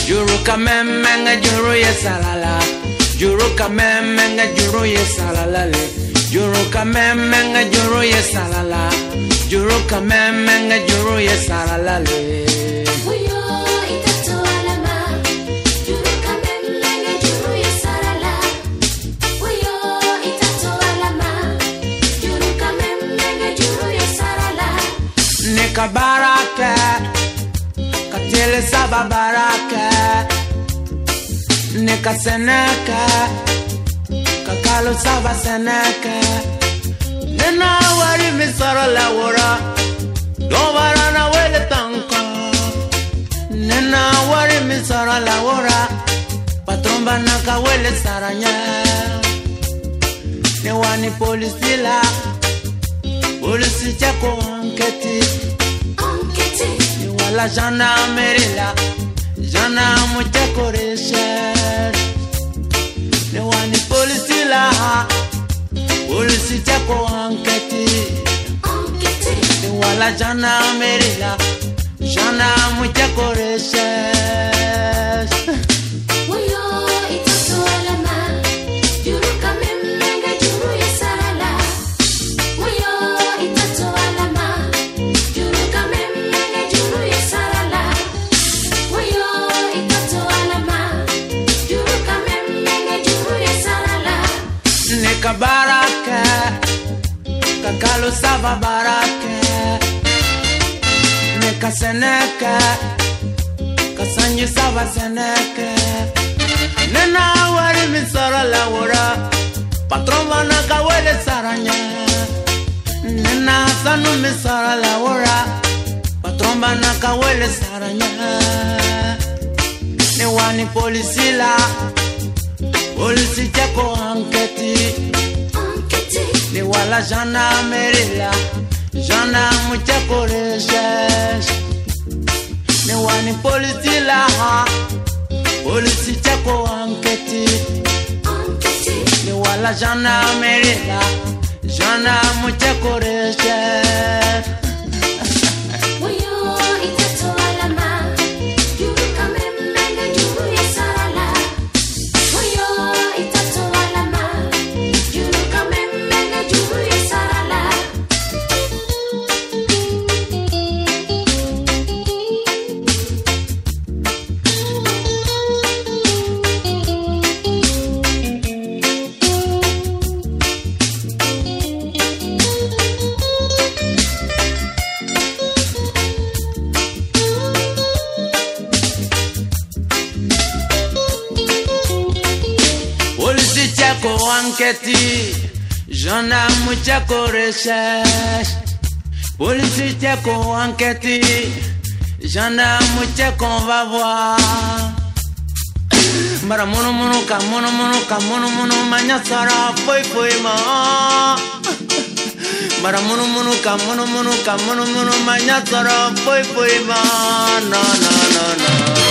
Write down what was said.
Juru kamemenga juru ye salala. Juru kamemenga juru ye salala le. Juru kamemenga juru ye salala. Juru kamemenga juru ye salala le. Nika baraka, katele saba baraka. Nika seneka, kakalo saba seneka. Nena wari misara la wora, dovara na wele tanka. Nena wari misara la wora, patromba na kawele saranya. Ne wani polisi la. Polisi chako anketi ni wala jana merila jana muchako research ni wani polisi la polisi chako anketi ni wala jana merila jana muchako research Baraka, kakalo saba baraka, neka seneka, kasanyu saba seneka, nena wari misara la wora, patron wana kawele saranya, nena sanu misara la wora, patron wana kawele saranya, ne wani polisi la, polisi chako anketi. Ni wala jana merila, jana muchako research. Ni wani polisi la, polisi chako anketi. Ni wala jana merila, jana muchako research. Anketi, jana muchako research. Polisi chako anketi, jana muchako va voir. Mara mono mono ka mono mono ka mono mono manya sara foi foi ma. Mara mono mono ka mono mono ka mono mono manya sara foi foi ma. Na na na na.